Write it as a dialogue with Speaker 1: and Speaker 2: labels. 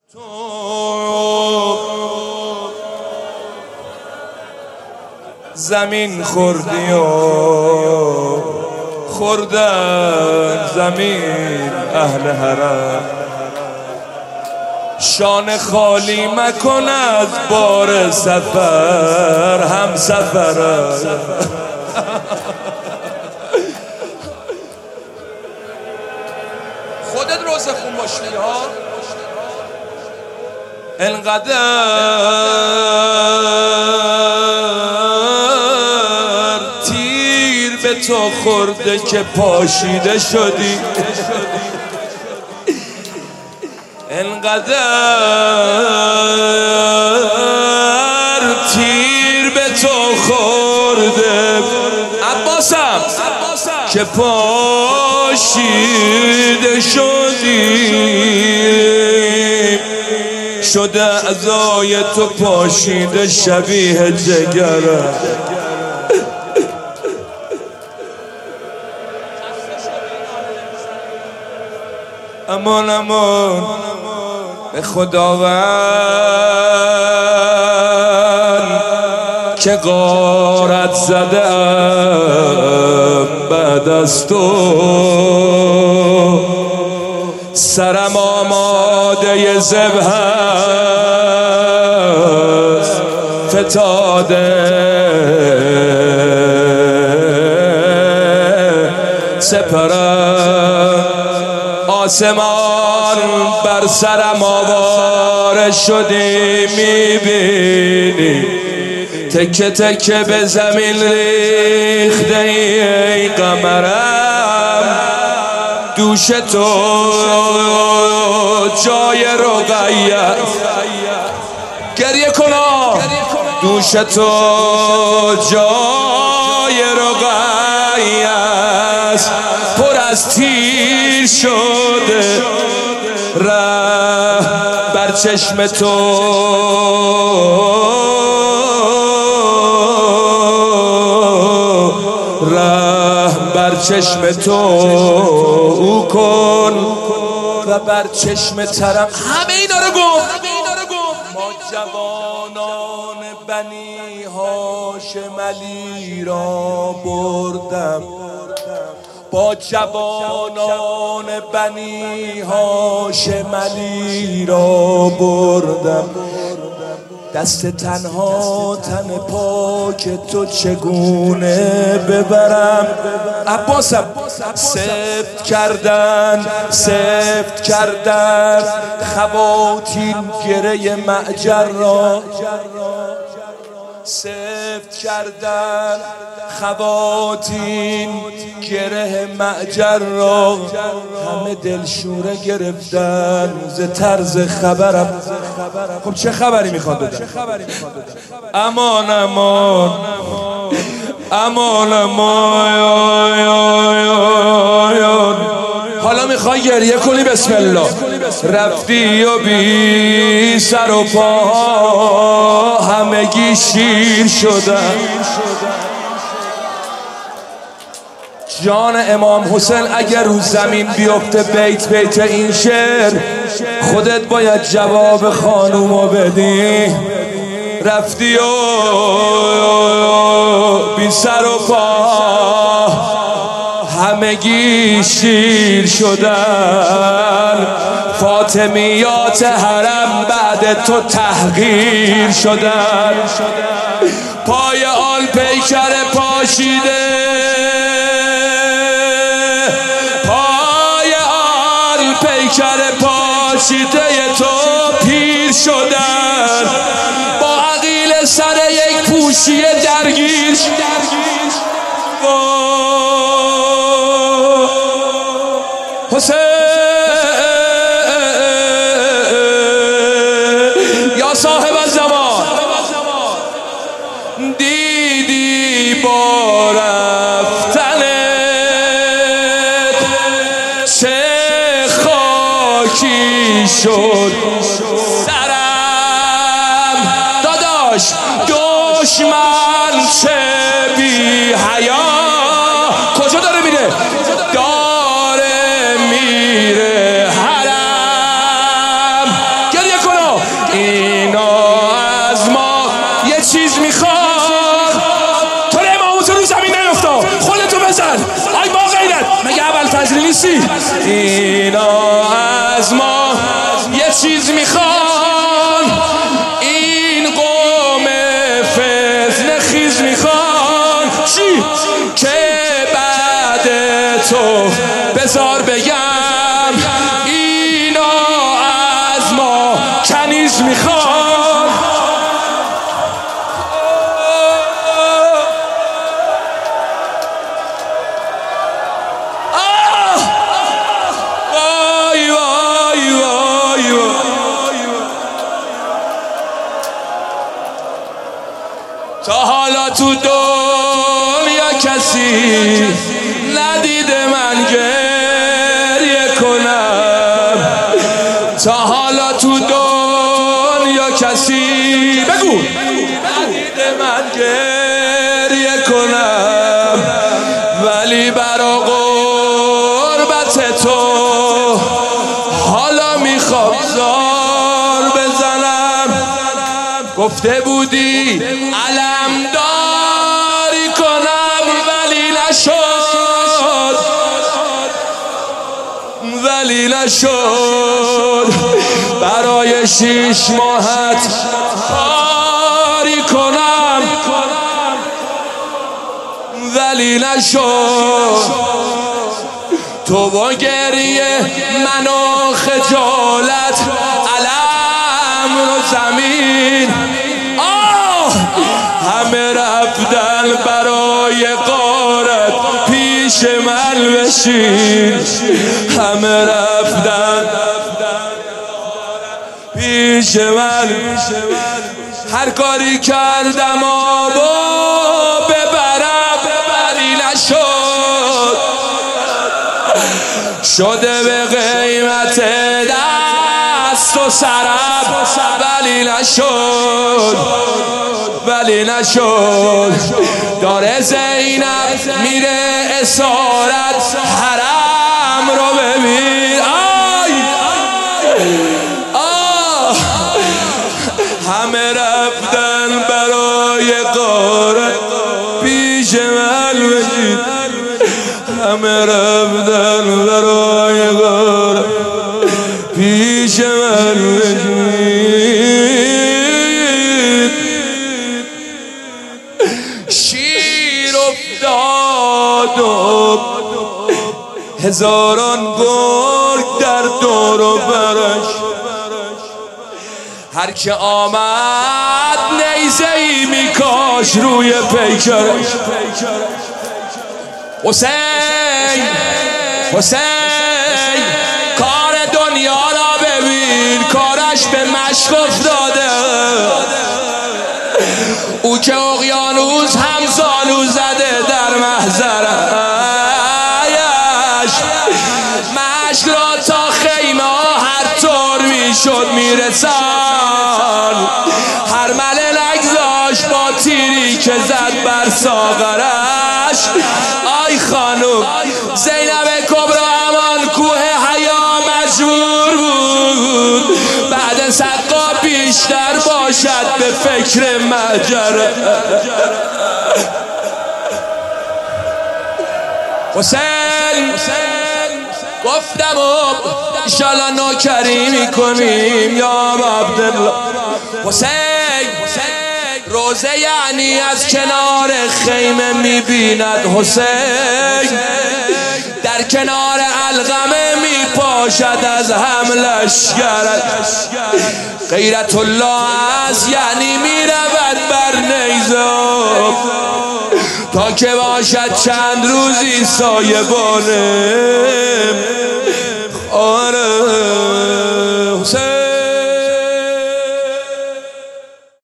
Speaker 1: تو زمین خوردی و خوردن زمین اهل حرم. شانه خالی مکن از بار سفر، هم سفر خودت روزه خون باشی ها. انقدر تیر به تو خورده که پاشیده شدی، انقدر تیر به تو خورده عباسم که پاشیده شدی، شده اعضای تو پاشیده شبیه جگرم. امان امان به خداوند که غارت زدم بعد از تو، سرم آماده ذبح است فتاده سپرم. آسمان بر سرم آواره شدی، میبینی تکه تکه به زمین ریخته ای قمرم. دوش تو جای رقیه گریه کنا، دوش تو جای رقیه است پر از تیر شده، ره بر چشم تو بر چشم تو او کن و بر چشم ترم. همه اینا رو گفت. ما جوانان بنی هاشم علی را بردم، با جوانان بنی هاشم علی را بردم. دست تنها تن پاک تو چگونه ببرم. عباسم سفت کردن خواتین گره معجر را، سفت کردن خواتین گره معجر را. همه دلشوره گرفتن ز طرز خبرم. خب چه خبری میخواد بدم؟ امان امان امان امان. حالا میخوای گریه کنی؟ بسم الله. رفتی و بی سر و پا همگی شیر شدن. جان امام حسین اگر رو زمین بیفته بیت این شعر، خودت باید جواب خانومو بدی. رفتی و بی سر و پا همگی شیر شدن. فاطمیات حرم بعد تو تحقیر شدن. پای آل پیکر پاشیده، پای آل پیکر پاشیده تو پیر شدن. با عقیل سر یک پوشی درگیر. حسین یا صاحب الزمان، دیدی با رفتنت چه خاکی شد سرم. داداش دشمن چه بی حیا کجا داره میره؟ داره میره حرم. گریه کن. چیز میخوان، این قوم فتنه خیز میخوان. چی؟ که بعد تو بذار بگم اینا از ما کنیز میخوان. وای وای وای وای. تا حالا تو دنیا کسی ندیده من گریه کنم. تا حالا تو دنیا کسی بگو ندیده من گریه کنم. ولی برا قربت تو حالا میخوام زار بزنم. گفته بودی علمداری کنم ولی نشد، ولی نشد. برای 6 ماهت کاری کنم ولی نشد. تو با گریه من و خجالت علم رو زمین همه رفتن برای غارت پیش من بشین. همه رفتن پیش من، هر کاری کردم آبو ببرم ولی نشد. شده به قیمت دست و سرم ولی نشد، ولی نشد. داره زینب میره اسارت حرم رو ببین. آی آه همه رفتن برای غارت پیش من بشید. همه رفتن برای غارت پیش من بشید. شیر افتاد و هزاران گرگ در دور و برش. هر که آمد نیزه‌ای میکاش روی پیکرش. حسین حسین کار دنیا را ببین، کارش به مشق افتاده. او که اقیانوس هم زانو زده در محضرش. مشق را تا خیمه هر طور میشد میرسان. هر مله نگذاشت با تیری که زد بر ساغرش. آی خانوم زینب کبرا همان کوه حیا مجبور بود بعد سقا بیشتر باشد به فکر مهجر. حسین گفتم انشالله نوکری میکنیم یا عبدالله. حسین روزه یعنی از کنار خیمه میبیند. حسین در کنار علقمه میپاشد از هم لشکرت. غیرت الله از یعنی میرود بر نیزه تا که باشد چند روزی سایبانه. آره